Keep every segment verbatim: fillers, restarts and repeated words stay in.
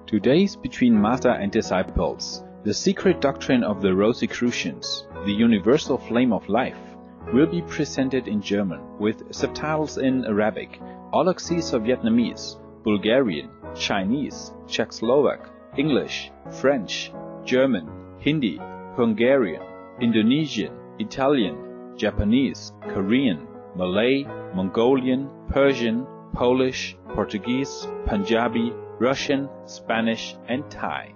Two days between Master and disciples, the secret doctrine of the Rosicrucians, the universal flame of life, will be presented in German with subtitles in Arabic, Aulacese of Vietnamese, Bulgarian, Chinese, Czechoslovak, English, French, German, Hindi, Hungarian, Indonesian, Italian, Japanese, Korean, Malay, Mongolian, Persian, Polish, Portuguese, Punjabi, Russian, Spanish, and Thai.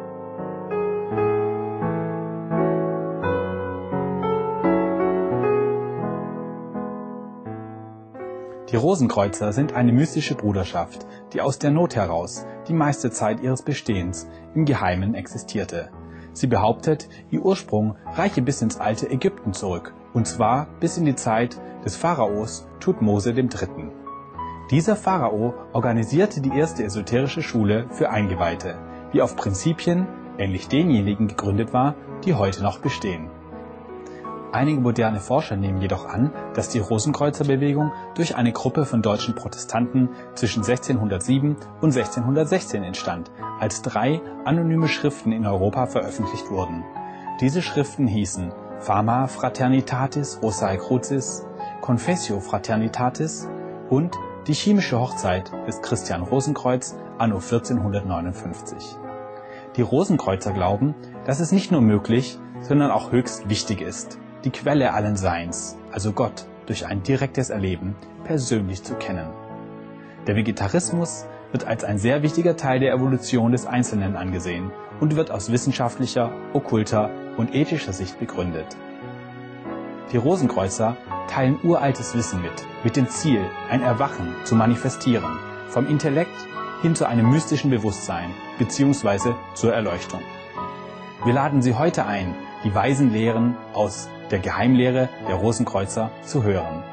Die Rosenkreuzer sind eine mystische Bruderschaft, die aus der Not heraus die meiste Zeit ihres Bestehens im Geheimen existierte. Sie behauptet, ihr Ursprung reiche bis ins alte Ägypten zurück, und zwar bis in die Zeit des Pharaos Thutmose der Dritte. Dieser Pharao organisierte die erste esoterische Schule für Eingeweihte, die auf Prinzipien, ähnlich denjenigen gegründet war, die heute noch bestehen. Einige moderne Forscher nehmen jedoch an, dass die Rosenkreuzerbewegung durch eine Gruppe von deutschen Protestanten zwischen sechzehnhundertsieben und sechzehnhundertsechzehn entstand, als drei anonyme Schriften in Europa veröffentlicht wurden. Diese Schriften hießen Fama Fraternitatis Rosae Crucis, Confessio Fraternitatis und Die chemische Hochzeit des Christian Rosenkreuz anno vierzehnhundertneunundfünfzig. Die Rosenkreuzer glauben, dass es nicht nur möglich, sondern auch höchst wichtig ist, die Quelle allen Seins, also Gott, durch ein direktes Erleben persönlich zu kennen. Der Vegetarismus wird als ein sehr wichtiger Teil der Evolution des Einzelnen angesehen und wird aus wissenschaftlicher, okkulter und ethischer Sicht begründet. Die Rosenkreuzer teilen uraltes Wissen mit, mit dem Ziel, ein Erwachen zu manifestieren, vom Intellekt hin zu einem mystischen Bewusstsein bzw. zur Erleuchtung. Wir laden Sie heute ein, die weisen Lehren aus der Geheimlehre der Rosenkreuzer zu hören.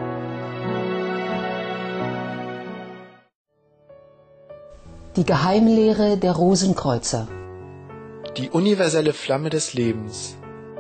Die Geheimlehre der Rosenkreuzer. Die universelle Flamme des Lebens.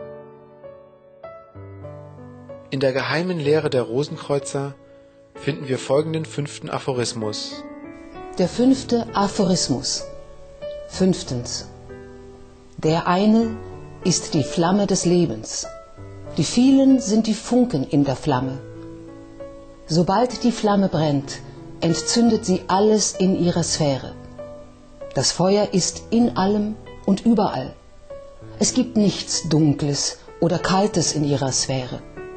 In der geheimen Lehre der Rosenkreuzer finden wir folgenden fünften Aphorismus. Der fünfte Aphorismus. Fünftens. Der eine ist die Flamme des Lebens. Die vielen sind die Funken in der Flamme. Sobald die Flamme brennt, entzündet sie alles in ihrer Sphäre. Das Feuer ist in allem und überall. Es gibt nichts Dunkles oder Kaltes in ihrer Sphäre.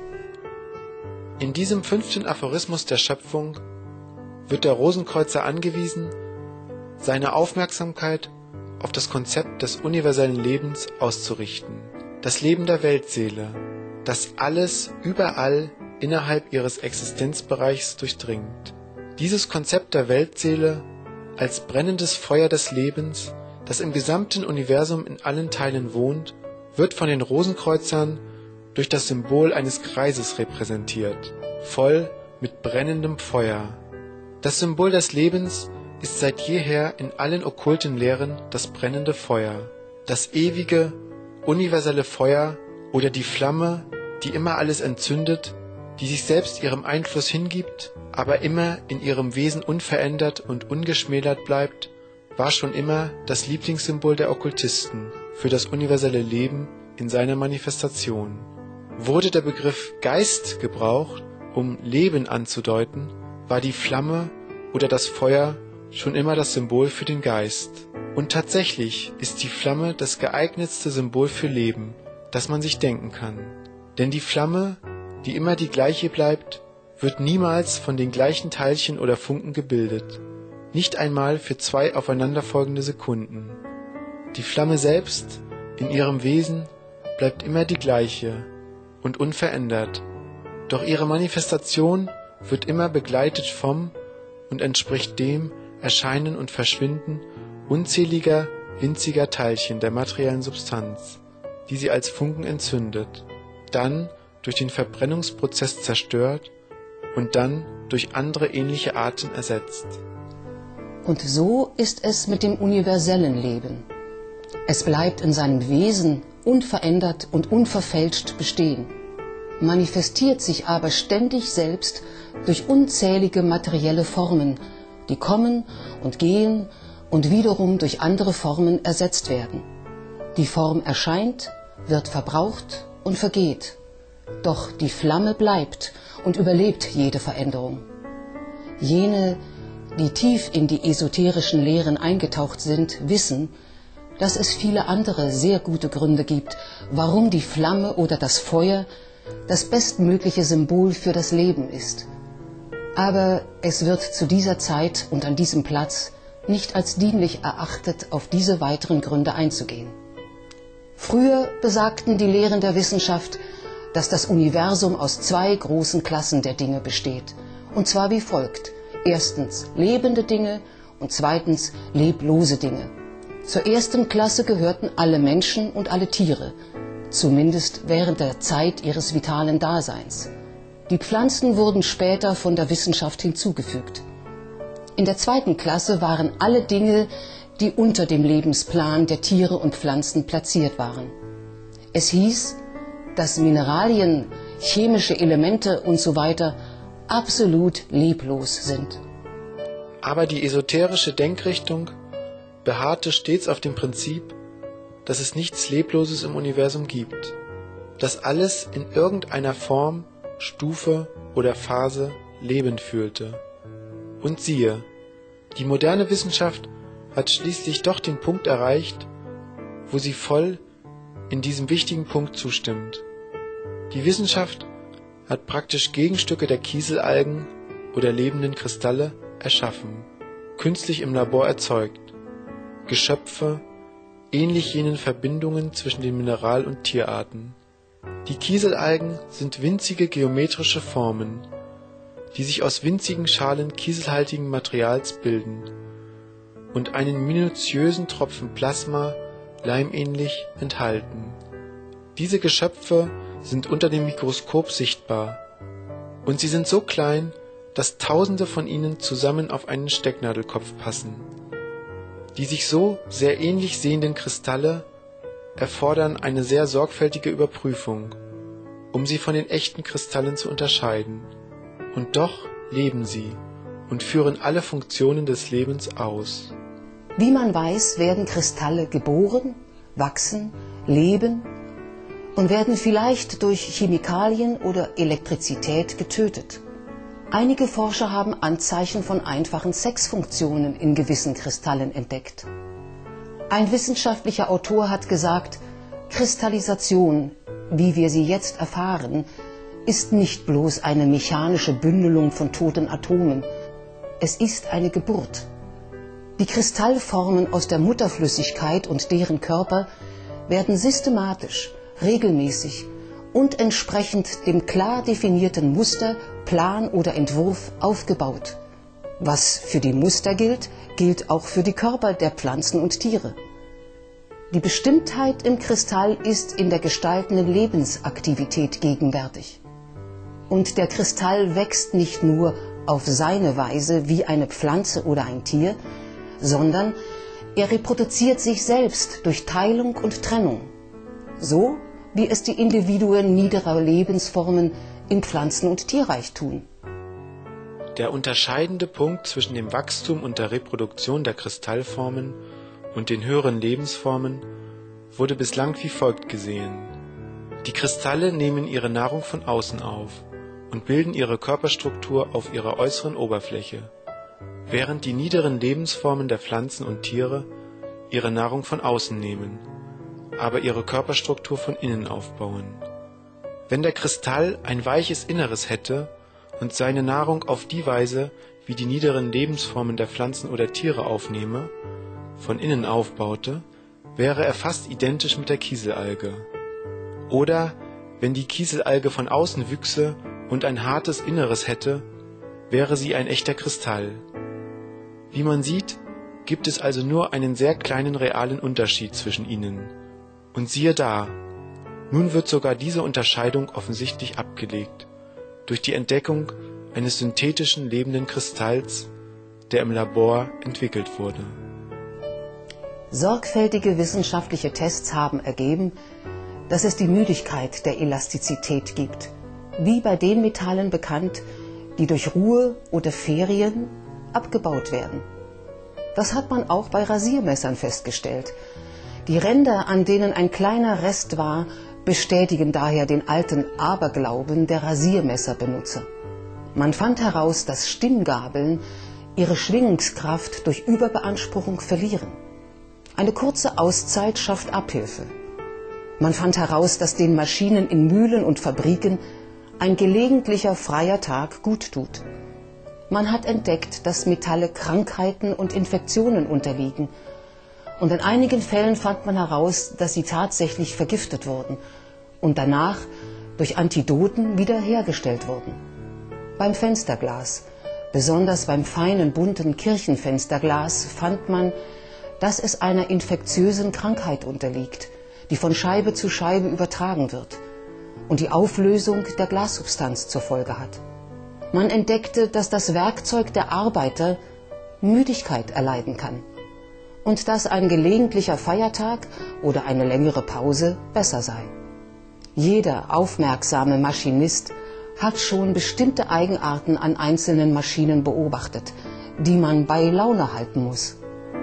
In diesem fünften Aphorismus der Schöpfung wird der Rosenkreuzer angewiesen, seine Aufmerksamkeit auf das Konzept des universellen Lebens auszurichten. Das Leben der Weltseele, das alles überall innerhalb ihres Existenzbereichs durchdringt. Dieses Konzept der Weltseele als brennendes Feuer des Lebens, das im gesamten Universum in allen Teilen wohnt, wird von den Rosenkreuzern durch das Symbol eines Kreises repräsentiert, voll mit brennendem Feuer. Das Symbol des Lebens ist seit jeher in allen okkulten Lehren das brennende Feuer, das ewige, universelle Feuer oder die Flamme, die immer alles entzündet, die sich selbst ihrem Einfluss hingibt, aber immer in ihrem Wesen unverändert und ungeschmälert bleibt, war schon immer das Lieblingssymbol der Okkultisten für das universelle Leben in seiner Manifestation. Wurde der Begriff Geist gebraucht, um Leben anzudeuten, war die Flamme oder das Feuer schon immer das Symbol für den Geist. Und tatsächlich ist die Flamme das geeignetste Symbol für Leben, das man sich denken kann. Denn die Flamme, die immer die gleiche bleibt, wird niemals von den gleichen Teilchen oder Funken gebildet. Nicht einmal für zwei aufeinanderfolgende Sekunden. Die Flamme selbst, in ihrem Wesen, bleibt immer die gleiche und unverändert. Doch ihre Manifestation wird immer begleitet vom und entspricht dem Erscheinen und Verschwinden unzähliger, winziger Teilchen der materiellen Substanz, die sie als Funken entzündet, dann durch den Verbrennungsprozess zerstört und dann durch andere ähnliche Arten ersetzt. Und so ist es mit dem universellen Leben. Es bleibt in seinem Wesen unverändert und unverfälscht bestehen, manifestiert sich aber ständig selbst durch unzählige materielle Formen, die kommen und gehen und wiederum durch andere Formen ersetzt werden. Die Form erscheint, wird verbraucht und vergeht. Doch die Flamme bleibt und überlebt jede Veränderung. Jene, die tief in die esoterischen Lehren eingetaucht sind, wissen, dass es viele andere sehr gute Gründe gibt, warum die Flamme oder das Feuer das bestmögliche Symbol für das Leben ist. Aber es wird zu dieser Zeit und an diesem Platz nicht als dienlich erachtet, auf diese weiteren Gründe einzugehen. Früher besagten die Lehren der Wissenschaft, dass das Universum aus zwei großen Klassen der Dinge besteht, und zwar wie folgt: Erstens lebende Dinge und zweitens leblose Dinge. Zur ersten Klasse gehörten alle Menschen und alle Tiere, zumindest während der Zeit ihres vitalen Daseins. Die Pflanzen wurden später von der Wissenschaft hinzugefügt. In der zweiten Klasse waren alle Dinge, die unter dem Lebensplan der Tiere und Pflanzen platziert waren. Es hieß, dass Mineralien, chemische Elemente usw. absolut leblos sind. Aber die esoterische Denkrichtung beharrte stets auf dem Prinzip, dass es nichts Lebloses im Universum gibt, dass alles in irgendeiner Form, Stufe oder Phase Leben fühlte. Und siehe, die moderne Wissenschaft hat schließlich doch den Punkt erreicht, wo sie voll in diesem wichtigen Punkt zustimmt. Die Wissenschaft hat praktisch Gegenstücke der Kieselalgen oder lebenden Kristalle erschaffen, künstlich im Labor erzeugt, Geschöpfe, ähnlich jenen Verbindungen zwischen den Mineral- und Tierarten. Die Kieselalgen sind winzige geometrische Formen, die sich aus winzigen Schalen kieselhaltigen Materials bilden und einen minutiösen Tropfen Plasma leimähnlich enthalten. Diese Geschöpfe sind unter dem Mikroskop sichtbar, und sie sind so klein, dass Tausende von ihnen zusammen auf einen Stecknadelkopf passen. Die sich so sehr ähnlich sehenden Kristalle erfordern eine sehr sorgfältige Überprüfung, um sie von den echten Kristallen zu unterscheiden. Und doch leben sie und führen alle Funktionen des Lebens aus. Wie man weiß, werden Kristalle geboren, wachsen, leben und werden vielleicht durch Chemikalien oder Elektrizität getötet. Einige Forscher haben Anzeichen von einfachen Sexfunktionen in gewissen Kristallen entdeckt. Ein wissenschaftlicher Autor hat gesagt, Kristallisation, wie wir sie jetzt erfahren, ist nicht bloß eine mechanische Bündelung von toten Atomen, es ist eine Geburt. Die Kristallformen aus der Mutterflüssigkeit und deren Körper werden systematisch, regelmäßig und entsprechend dem klar definierten Muster, Plan oder Entwurf aufgebaut. Was für die Muster gilt, gilt auch für die Körper der Pflanzen und Tiere. Die Bestimmtheit im Kristall ist in der gestaltenden Lebensaktivität gegenwärtig. Und der Kristall wächst nicht nur auf seine Weise wie eine Pflanze oder ein Tier, sondern er reproduziert sich selbst durch Teilung und Trennung, so wie es die Individuen niederer Lebensformen im Pflanzen- und Tierreich tun. Der unterscheidende Punkt zwischen dem Wachstum und der Reproduktion der Kristallformen und den höheren Lebensformen wurde bislang wie folgt gesehen. Die Kristalle nehmen ihre Nahrung von außen auf und bilden ihre Körperstruktur auf ihrer äußeren Oberfläche, während die niederen Lebensformen der Pflanzen und Tiere ihre Nahrung von außen nehmen, aber ihre Körperstruktur von innen aufbauen. Wenn der Kristall ein weiches Inneres hätte und seine Nahrung auf die Weise, wie die niederen Lebensformen der Pflanzen oder Tiere aufnehme, von innen aufbaute, wäre er fast identisch mit der Kieselalge. Oder wenn die Kieselalge von außen wüchse und ein hartes Inneres hätte, wäre sie ein echter Kristall. Wie man sieht, gibt es also nur einen sehr kleinen realen Unterschied zwischen ihnen. Und siehe da, nun wird sogar diese Unterscheidung offensichtlich abgelegt, durch die Entdeckung eines synthetischen lebenden Kristalls, der im Labor entwickelt wurde. Sorgfältige wissenschaftliche Tests haben ergeben, dass es die Müdigkeit der Elastizität gibt, wie bei den Metallen bekannt, die durch Ruhe oder Ferien abgebaut werden. Das hat man auch bei Rasiermessern festgestellt. Die Ränder, an denen ein kleiner Rest war, bestätigen daher den alten Aberglauben der Rasiermesserbenutzer. Man fand heraus, dass Stimmgabeln ihre Schwingungskraft durch Überbeanspruchung verlieren. Eine kurze Auszeit schafft Abhilfe. Man fand heraus, dass den Maschinen in Mühlen und Fabriken ein gelegentlicher freier Tag gut tut. Man hat entdeckt, dass Metalle Krankheiten und Infektionen unterliegen. Und in einigen Fällen fand man heraus, dass sie tatsächlich vergiftet wurden und danach durch Antidoten wiederhergestellt wurden. Beim Fensterglas, besonders beim feinen bunten Kirchenfensterglas, fand man, dass es einer infektiösen Krankheit unterliegt, die von Scheibe zu Scheibe übertragen wird und die Auflösung der Glassubstanz zur Folge hat. Man entdeckte, dass das Werkzeug der Arbeiter Müdigkeit erleiden kann und dass ein gelegentlicher Feiertag oder eine längere Pause besser sei. Jeder aufmerksame Maschinist hat schon bestimmte Eigenarten an einzelnen Maschinen beobachtet, die man bei Laune halten muss.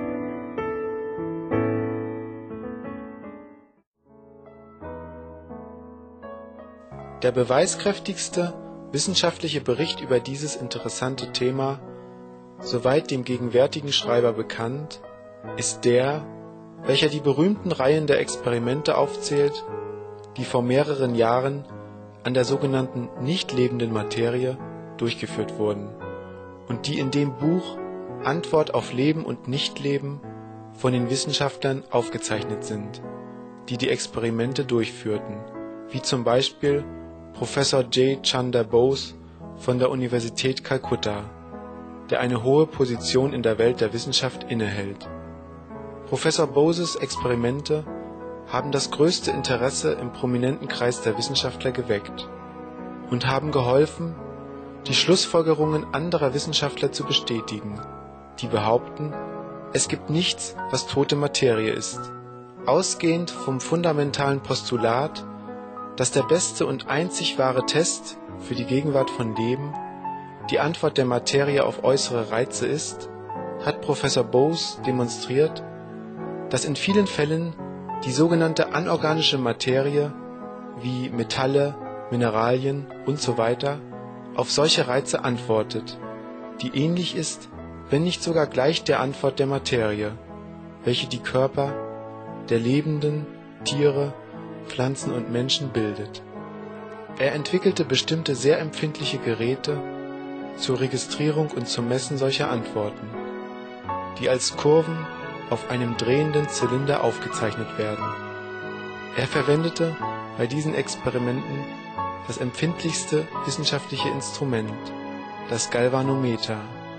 Der beweiskräftigste wissenschaftliche Bericht über dieses interessante Thema, soweit dem gegenwärtigen Schreiber bekannt, ist der, welcher die berühmten Reihen der Experimente aufzählt, die vor mehreren Jahren an der sogenannten nicht lebenden Materie durchgeführt wurden und die in dem Buch Antwort auf Leben und Nichtleben von den Wissenschaftlern aufgezeichnet sind, die die Experimente durchführten, wie zum Beispiel Professor J. Chandra Bose von der Universität Kalkutta, der eine hohe Position in der Welt der Wissenschaft innehält. Professor Boses Experimente haben das größte Interesse im prominenten Kreis der Wissenschaftler geweckt und haben geholfen, die Schlussfolgerungen anderer Wissenschaftler zu bestätigen, die behaupten, es gibt nichts, was tote Materie ist, ausgehend vom fundamentalen Postulat, dass der beste und einzig wahre Test für die Gegenwart von Leben die Antwort der Materie auf äußere Reize ist, hat Professor Bose demonstriert, dass in vielen Fällen die sogenannte anorganische Materie wie Metalle, Mineralien usw. auf solche Reize antwortet, die ähnlich ist, wenn nicht sogar gleich der Antwort der Materie, welche die Körper der lebenden Tiere, Pflanzen und Menschen bildet. Er entwickelte bestimmte sehr empfindliche Geräte zur Registrierung und zum Messen solcher Antworten, die als Kurven auf einem drehenden Zylinder aufgezeichnet werden. Er verwendete bei diesen Experimenten das empfindlichste wissenschaftliche Instrument, das Galvanometer.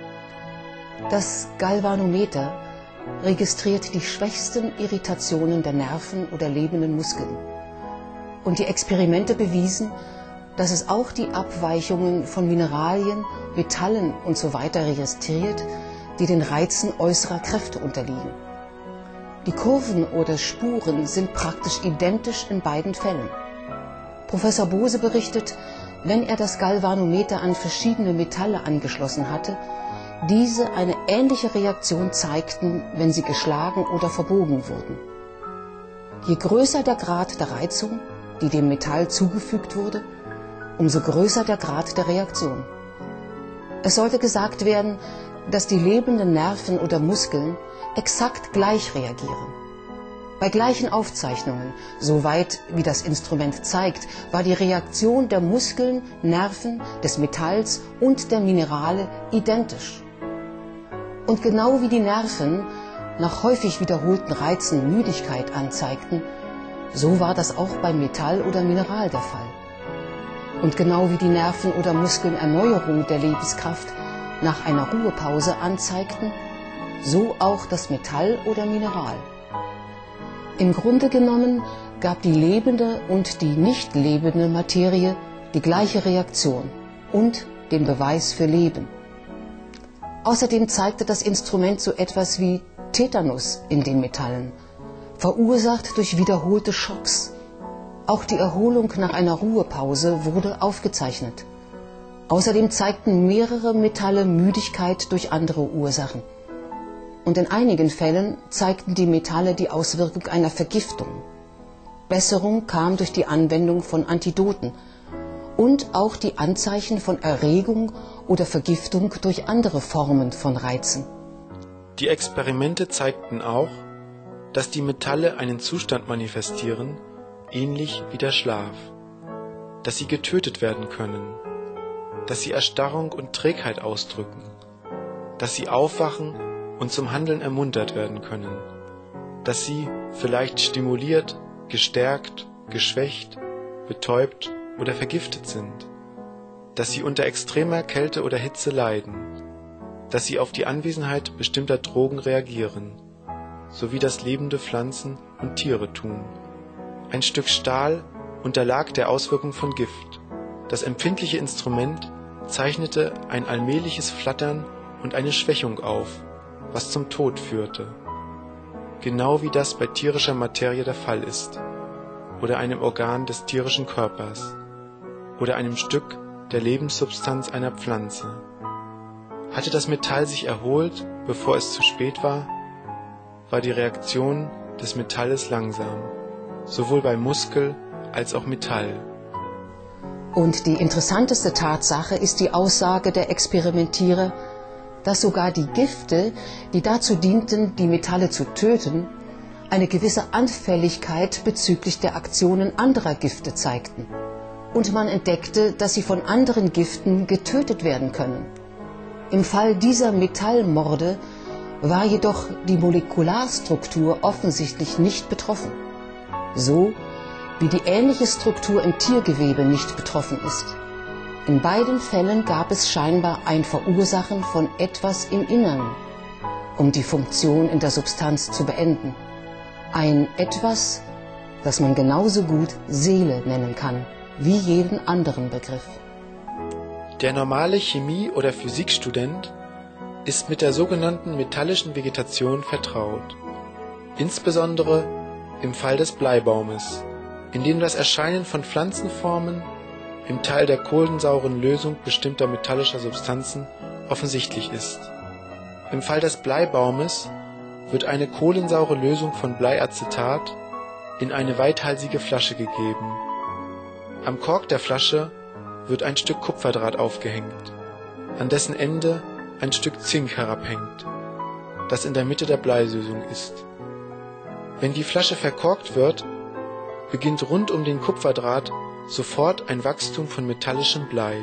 Das Galvanometer registriert die schwächsten Irritationen der Nerven oder lebenden Muskeln. Und die Experimente bewiesen, dass es auch die Abweichungen von Mineralien, Metallen usw. registriert, die den Reizen äußerer Kräfte unterliegen. Die Kurven oder Spuren sind praktisch identisch in beiden Fällen. Professor Bose berichtet, wenn er das Galvanometer an verschiedene Metalle angeschlossen hatte, diese eine ähnliche Reaktion zeigten, wenn sie geschlagen oder verbogen wurden. Je größer der Grad der Reizung, die dem Metall zugefügt wurde, umso größer der Grad der Reaktion. Es sollte gesagt werden, dass die lebenden Nerven oder Muskeln exakt gleich reagieren. Bei gleichen Aufzeichnungen, soweit wie das Instrument zeigt, war die Reaktion der Muskeln, Nerven, des Metalls und der Minerale identisch. Und genau wie die Nerven nach häufig wiederholten Reizen Müdigkeit anzeigten, so war das auch beim Metall oder Mineral der Fall. Und genau wie die Nerven oder Muskeln Erneuerung der Lebenskraft nach einer Ruhepause anzeigten, so auch das Metall oder Mineral. Im Grunde genommen gab die lebende und die nicht lebende Materie die gleiche Reaktion und den Beweis für Leben. Außerdem zeigte das Instrument so etwas wie Tetanus in den Metallen, verursacht durch wiederholte Schocks. Auch die Erholung nach einer Ruhepause wurde aufgezeichnet. Außerdem zeigten mehrere Metalle Müdigkeit durch andere Ursachen. und in einigen Fällen zeigten die Metalle die Auswirkung einer Vergiftung. Besserung kam durch die Anwendung von Antidoten und auch die Anzeichen von Erregung oder Vergiftung durch andere Formen von Reizen. Die Experimente zeigten auch, dass die Metalle einen Zustand manifestieren, ähnlich wie der Schlaf, dass sie getötet werden können, dass sie Erstarrung und Trägheit ausdrücken, dass sie aufwachen und zum Handeln ermuntert werden können, dass sie vielleicht stimuliert, gestärkt, geschwächt, betäubt oder vergiftet sind, dass sie unter extremer Kälte oder Hitze leiden, dass sie auf die Anwesenheit bestimmter Drogen reagieren, sowie das lebende Pflanzen und Tiere tun. Ein Stück Stahl unterlag der Auswirkung von Gift. Das empfindliche Instrument zeichnete ein allmähliches Flattern und eine Schwächung auf, was zum Tod führte. Genau wie das bei tierischer Materie der Fall ist, oder einem Organ des tierischen Körpers, oder einem Stück der Lebenssubstanz einer Pflanze. Hatte das Metall sich erholt, bevor es zu spät war, war die Reaktion des Metalles langsam, sowohl bei Muskel als auch Metall. Und die interessanteste Tatsache ist die Aussage der Experimentierer, dass sogar die Gifte, die dazu dienten, die Metalle zu töten, eine gewisse Anfälligkeit bezüglich der Aktionen anderer Gifte zeigten. Und man entdeckte, dass sie von anderen Giften getötet werden können. Im Fall dieser Metallmorde war jedoch die Molekularstruktur offensichtlich nicht betroffen, so wie die ähnliche Struktur im Tiergewebe nicht betroffen ist. In beiden Fällen gab es scheinbar ein Verursachen von etwas im Innern, um die Funktion in der Substanz zu beenden. Ein Etwas, das man genauso gut Seele nennen kann, wie jeden anderen Begriff. Der normale Chemie- oder Physikstudent ist mit der sogenannten metallischen Vegetation vertraut, insbesondere im Fall des Bleibaumes, in dem das Erscheinen von Pflanzenformen im Teil der kohlensauren Lösung bestimmter metallischer Substanzen offensichtlich ist. Im Fall des Bleibaumes wird eine kohlensaure Lösung von Bleiacetat in eine weithalsige Flasche gegeben. Am Kork der Flasche wird ein Stück Kupferdraht aufgehängt, an dessen Ende ein Stück Zink herabhängt, das in der Mitte der Bleilösung ist. Wenn die Flasche verkorkt wird, beginnt rund um den Kupferdraht sofort ein Wachstum von metallischem Blei,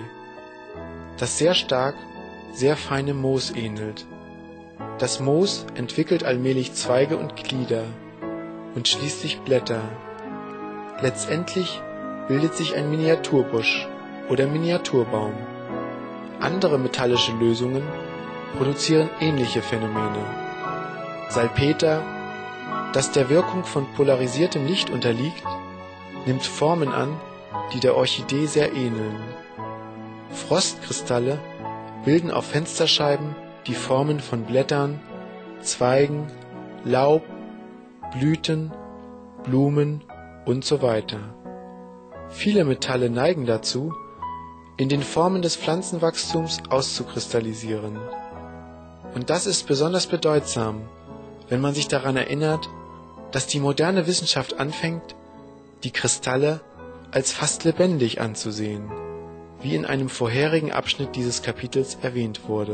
das sehr stark sehr feinem Moos ähnelt. Das Moos entwickelt allmählich Zweige und Glieder und schließlich Blätter. Letztendlich bildet sich ein Miniaturbusch oder Miniaturbaum. Andere metallische Lösungen produzieren ähnliche Phänomene. Salpeter, das der Wirkung von polarisiertem Licht unterliegt, nimmt Formen an, die der Orchidee sehr ähneln. Frostkristalle bilden auf Fensterscheiben die Formen von Blättern, Zweigen, Laub, Blüten, Blumen und so weiter. Viele Metalle neigen dazu, in den Formen des Pflanzenwachstums auszukristallisieren. Und das ist besonders bedeutsam, wenn man sich daran erinnert, dass die moderne Wissenschaft anfängt, die Kristalle als fast lebendig anzusehen, wie in einem vorherigen Abschnitt dieses Kapitels erwähnt wurde.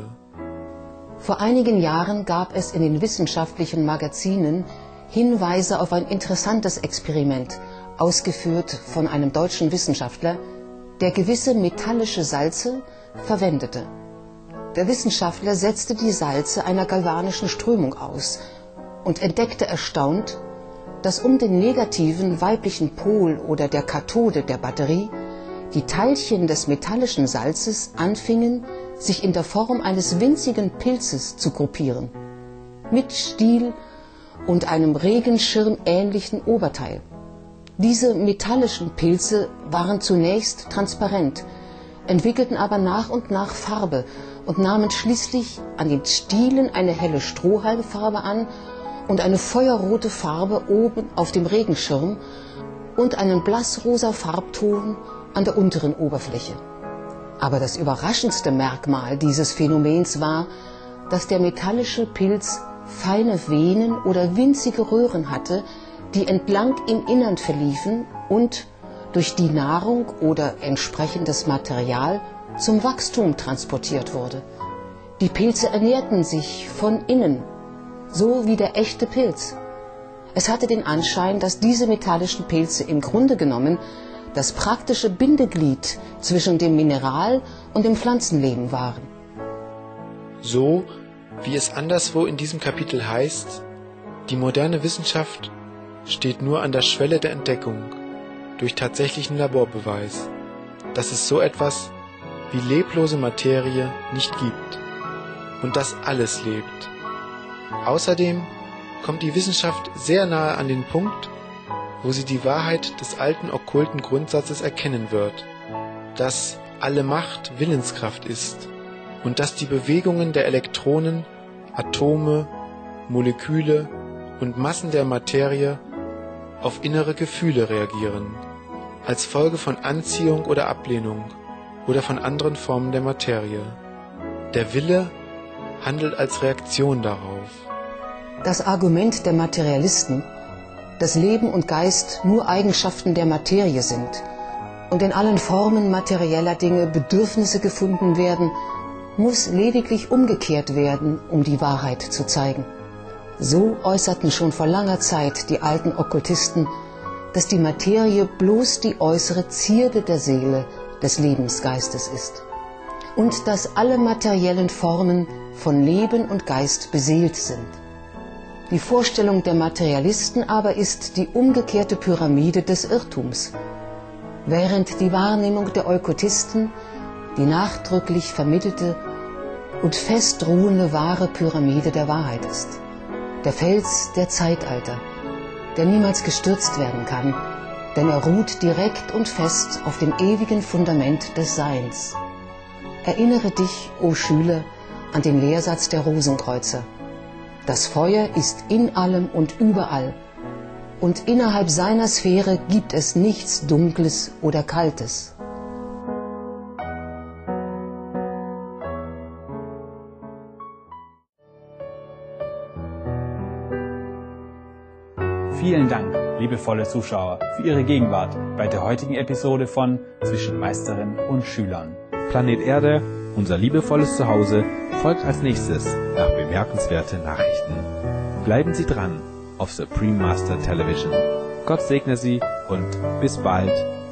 Vor einigen Jahren gab es in den wissenschaftlichen Magazinen Hinweise auf ein interessantes Experiment, ausgeführt von einem deutschen Wissenschaftler, der gewisse metallische Salze verwendete. Der Wissenschaftler setzte die Salze einer galvanischen Strömung aus und entdeckte erstaunt, dass um den negativen weiblichen Pol oder der Kathode der Batterie die Teilchen des metallischen Salzes anfingen, sich in der Form eines winzigen Pilzes zu gruppieren, mit Stiel und einem regenschirmähnlichen Oberteil. Diese metallischen Pilze waren zunächst transparent, entwickelten aber nach und nach Farbe und nahmen schließlich an den Stielen eine helle Strohhalmfarbe an und eine feuerrote Farbe oben auf dem Regenschirm und einen blassrosa Farbton an der unteren Oberfläche. Aber das überraschendste Merkmal dieses Phänomens war, dass der metallische Pilz feine Venen oder winzige Röhren hatte, die entlang im Innern verliefen und durch die Nahrung oder entsprechendes Material zum Wachstum transportiert wurde. Die Pilze ernährten sich von innen, so wie der echte Pilz. Es hatte den Anschein, dass diese metallischen Pilze im Grunde genommen das praktische Bindeglied zwischen dem Mineral- und dem Pflanzenleben waren. So wie es anderswo in diesem Kapitel heißt, die moderne Wissenschaft steht nur an der Schwelle der Entdeckung durch tatsächlichen Laborbeweis, dass es so etwas wie leblose Materie nicht gibt und dass alles lebt. Außerdem kommt die Wissenschaft sehr nahe an den Punkt, wo sie die Wahrheit des alten okkulten Grundsatzes erkennen wird, dass alle Macht Willenskraft ist und dass die Bewegungen der Elektronen, Atome, Moleküle und Massen der Materie auf innere Gefühle reagieren, als Folge von Anziehung oder Ablehnung oder von anderen Formen der Materie. Der Wille handelt als Reaktion darauf. Das Argument der Materialisten, dass Leben und Geist nur Eigenschaften der Materie sind und in allen Formen materieller Dinge Bedürfnisse gefunden werden, muss lediglich umgekehrt werden, um die Wahrheit zu zeigen. So äußerten schon vor langer Zeit die alten Okkultisten, dass die Materie bloß die äußere Zierde der Seele, des Lebensgeistes ist und dass alle materiellen Formen von Leben und Geist beseelt sind. Die Vorstellung der Materialisten aber ist die umgekehrte Pyramide des Irrtums, während die Wahrnehmung der Okkultisten die nachdrücklich vermittelte und fest ruhende wahre Pyramide der Wahrheit ist. Der Fels der Zeitalter, der niemals gestürzt werden kann, denn er ruht direkt und fest auf dem ewigen Fundament des Seins. Erinnere dich, o Schüler, an den Lehrsatz der Rosenkreuzer. Das Feuer ist in allem und überall, und innerhalb seiner Sphäre gibt es nichts Dunkles oder Kaltes. Vielen Dank, liebevolle Zuschauer, für Ihre Gegenwart bei der heutigen Episode von Zwischen Meisterin und Schülern. Planet Erde, unser liebevolles Zuhause, folgt als nächstes nach bemerkenswerten Nachrichten. Bleiben Sie dran auf Supreme Master Television. Gott segne Sie und bis bald.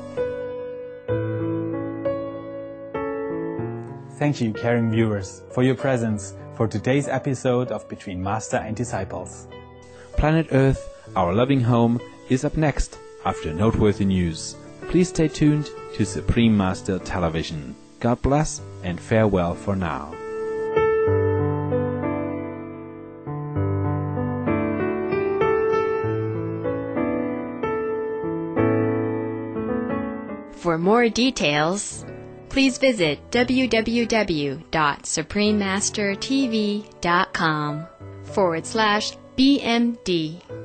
Thank you, caring viewers, for your presence for today's episode of Between Master and Disciples. Planet Earth, our loving home, is up next after noteworthy news. Please stay tuned to Supreme Master Television. God bless and farewell for now. For more details, please visit w w w dot supreme master t v dot com forward slash B M D.